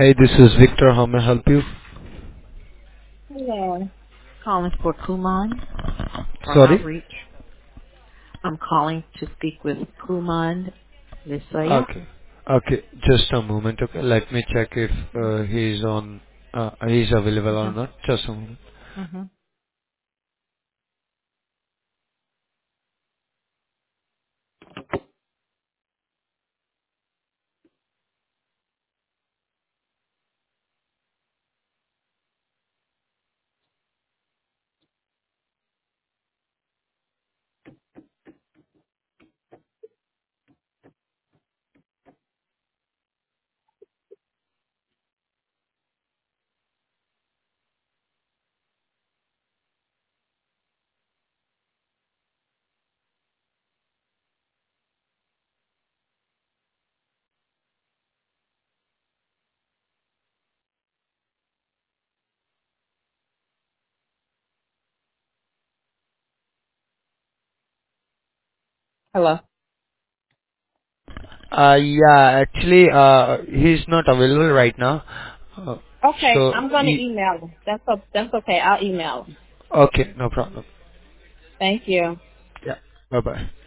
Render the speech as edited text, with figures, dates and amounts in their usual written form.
Hey, this is Victor. How may I help you? Hello. Calling for Kumon for Sorry? outreach. I'm calling to speak with Kumon Visaya. Okay. Okay, just a moment. Okay, let me check if he's available or Uh-huh. not. Just a moment. Uh-huh. Hello. Yeah, actually, he's not available right now. Uh, Okay, so, I'm gonna email him. That's okay. I'll email him. okay, no problem. Thank you. Yeah, bye-bye.